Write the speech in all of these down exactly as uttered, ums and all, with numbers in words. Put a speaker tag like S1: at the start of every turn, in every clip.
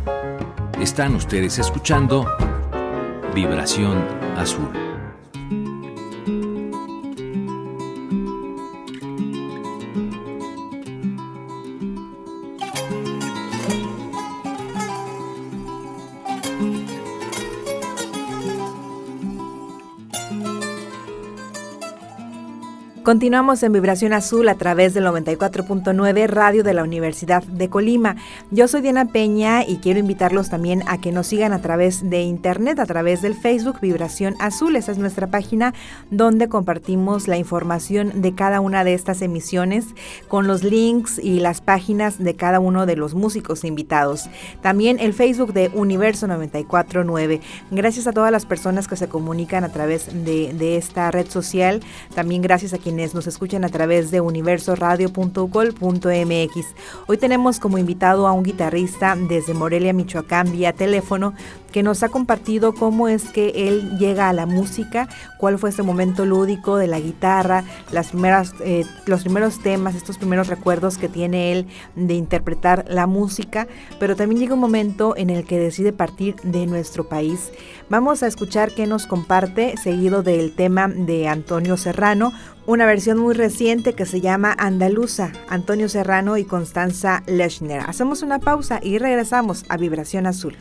S1: Están ustedes escuchando Vibración Azul.
S2: Continuamos en Vibración Azul a través del noventa y cuatro punto nueve Radio de la Universidad de Colima. Yo soy Diana Peña y quiero invitarlos también a que nos sigan a través de internet, a través del Facebook Vibración Azul. Esa es nuestra página donde compartimos la información de cada una de estas emisiones con los links y las páginas de cada uno de los músicos invitados. También el Facebook de Universo noventa y cuatro punto nueve. Gracias a todas las personas que se comunican a través de, de esta red social. También gracias a quienes nos escuchan a través de universo radio punto u c o l punto m x. Hoy tenemos como invitado a un guitarrista desde Morelia, Michoacán, vía teléfono, que nos ha compartido cómo es que él llega a la música, cuál fue ese momento lúdico de la guitarra, las primeras, eh, los primeros temas, estos primeros recuerdos que tiene él de interpretar la música, pero también llega un momento en el que decide partir de nuestro país. Vamos a escuchar qué nos comparte, seguido del tema de Antonio Serrano, una versión muy reciente que se llama Andaluza, Antonio Serrano y Constanza Lechner. Hacemos una pausa y regresamos a Vibración Azul.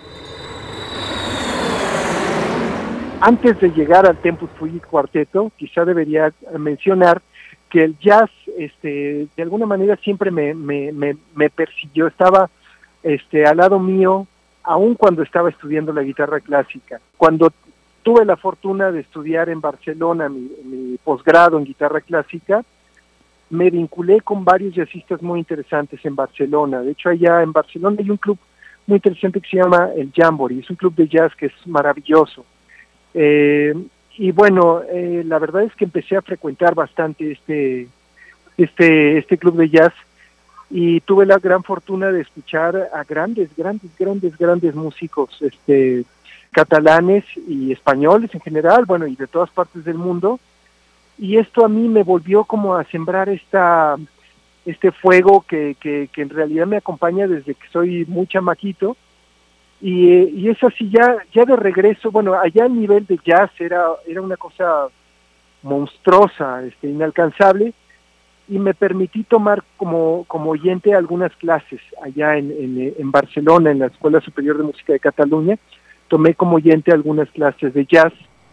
S3: Antes de llegar al Tempus Fugit Cuarteto, quizá debería mencionar que el jazz, este, de alguna manera siempre me, me, me, me persiguió, estaba este, al lado mío, aun cuando estaba estudiando la guitarra clásica. Cuando tuve la fortuna de estudiar en Barcelona mi, mi posgrado en guitarra clásica, me vinculé con varios jazzistas muy interesantes en Barcelona. De hecho, allá en Barcelona hay un club muy interesante que se llama el Jamboree, es un club de jazz que es maravilloso. Eh, y bueno, eh, la verdad es que empecé a frecuentar bastante este, este, este club de jazz y tuve la gran fortuna de escuchar a grandes, grandes, grandes, grandes músicos este, catalanes y españoles en general, bueno, y de todas partes del mundo. Y esto a mí me volvió como a sembrar esta, este fuego que, que, que en realidad me acompaña desde que soy muy chamaquito. Y, y es así, ya ya de regreso, bueno, allá el nivel de jazz era era una cosa monstruosa, este, inalcanzable, y me permití tomar como como oyente algunas clases allá en, en, en Barcelona, en la Escuela Superior de Música de Cataluña. Tomé como oyente algunas clases de jazz,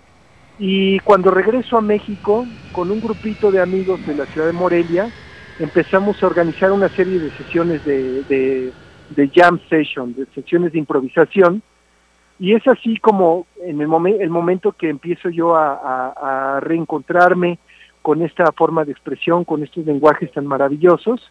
S3: y cuando regreso a México, con un grupito de amigos de la ciudad de Morelia, empezamos a organizar una serie de sesiones de... de de jam session, de sesiones de improvisación, y es así como en el, momen- el momento que empiezo yo a, a, a reencontrarme con esta forma de expresión, con estos lenguajes tan maravillosos,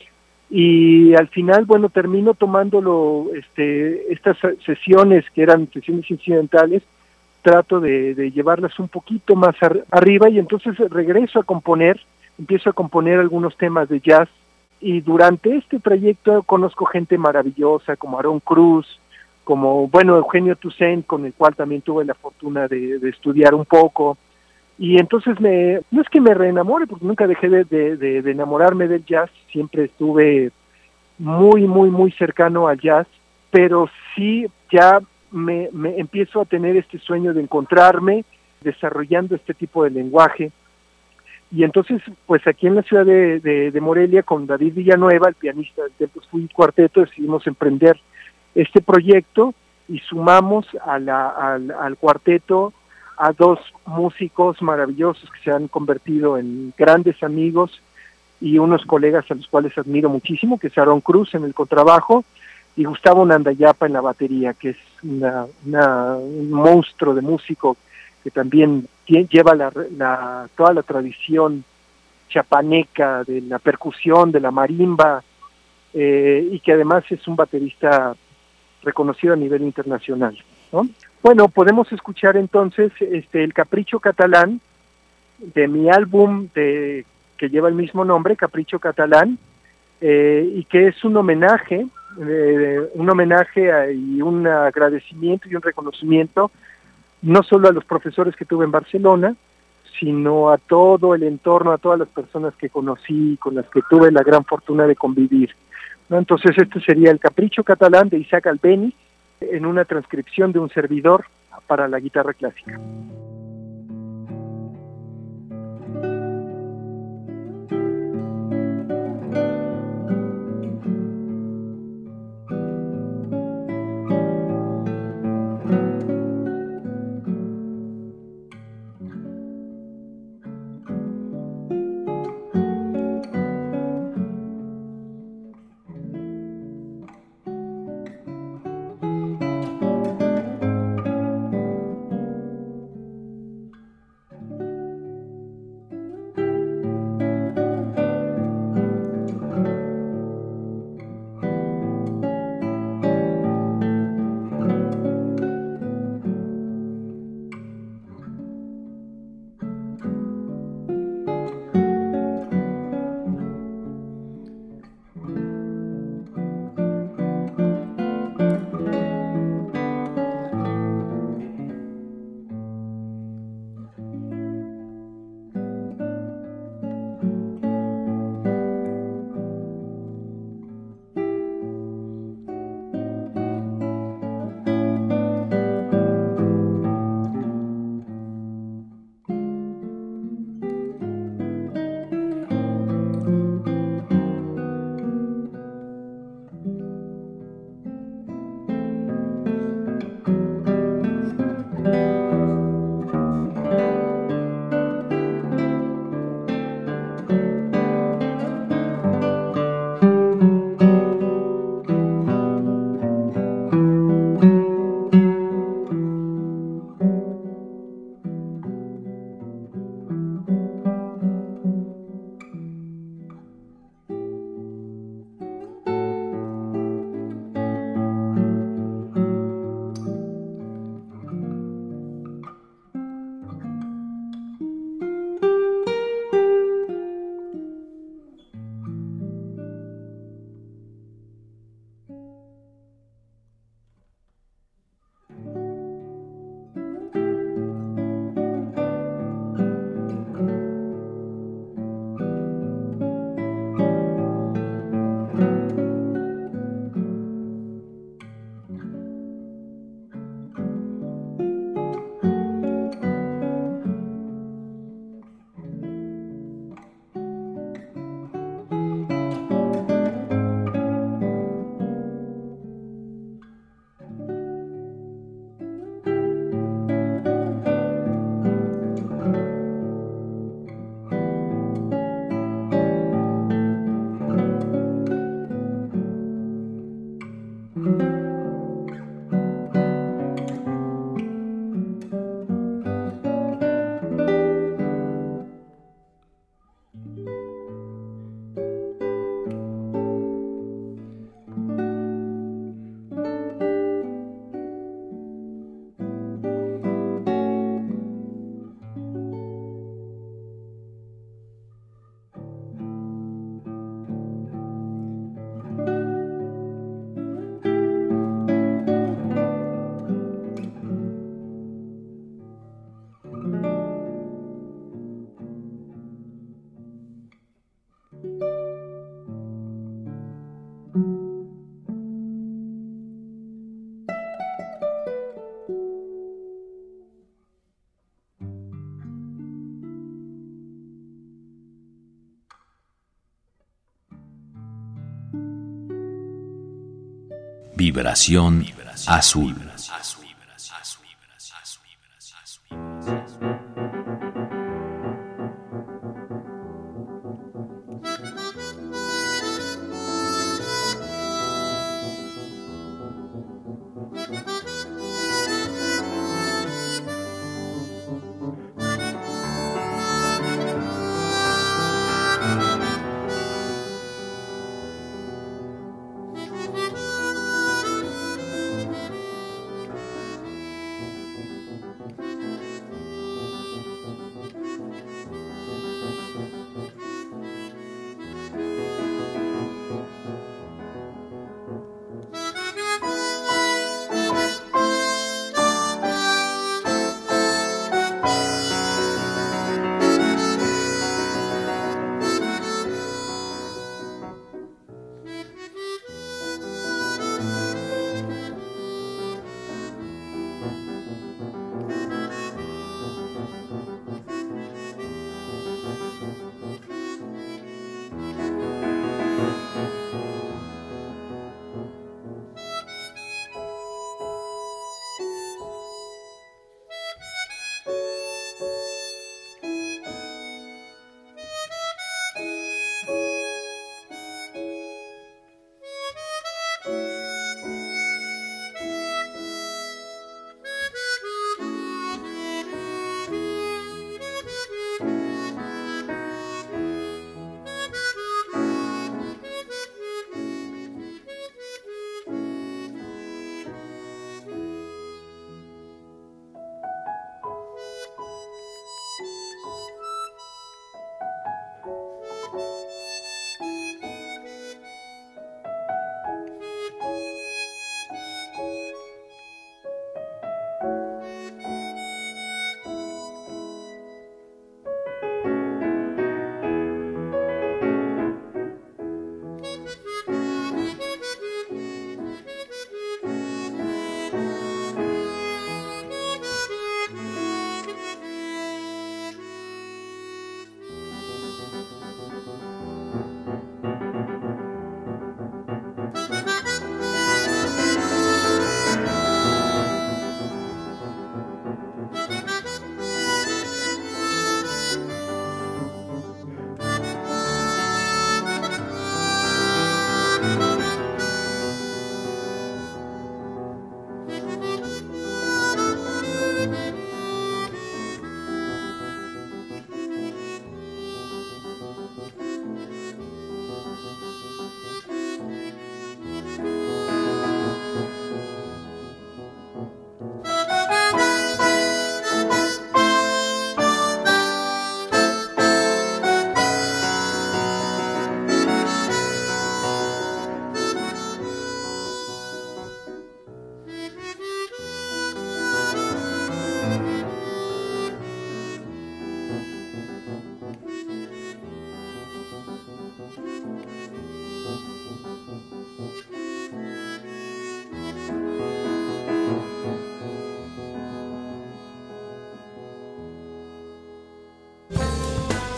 S3: y al final, bueno, termino tomándolo, este, estas sesiones que eran sesiones incidentales, trato de, de llevarlas un poquito más ar- arriba, y entonces regreso a componer, empiezo a componer algunos temas de jazz. Y durante este trayecto conozco gente maravillosa como Aarón Cruz, como, bueno, Eugenio Toussaint, con el cual también tuve la fortuna de, de estudiar un poco. Y entonces me, no es que me reenamore, porque nunca dejé de, de, de, de enamorarme del jazz, siempre estuve muy, muy, muy cercano al jazz, pero sí ya me, me empiezo a tener este sueño de encontrarme desarrollando este tipo de lenguaje. Y entonces, pues aquí en la ciudad de, de, de Morelia, con David Villanueva, el pianista del Tempus Fugit Cuarteto, decidimos emprender este proyecto y sumamos a la, al, al cuarteto a dos músicos maravillosos que se han convertido en grandes amigos y unos colegas a los cuales admiro muchísimo, que es Aarón Cruz en el contrabajo y Gustavo Nandayapa en la batería, que es una, una, un monstruo de músico que también lleva la, la, toda la tradición chapaneca de la percusión, de la marimba, eh, y que además es un baterista reconocido a nivel internacional, ¿no? Bueno, podemos escuchar entonces este el Capricho Catalán de mi álbum de, que lleva el mismo nombre, Capricho Catalán, eh, y que es un homenaje, eh, un homenaje a, y un agradecimiento y un reconocimiento no solo a los profesores que tuve en Barcelona, sino a todo el entorno, a todas las personas que conocí, con las que tuve la gran fortuna de convivir. ¿no? Entonces este sería el Capricho Catalán de Isaac Albéniz en una transcripción de un servidor para la guitarra clásica.
S1: Vibración azul.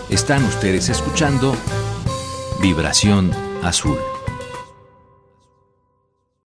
S1: Están ustedes escuchando Vibración Azul.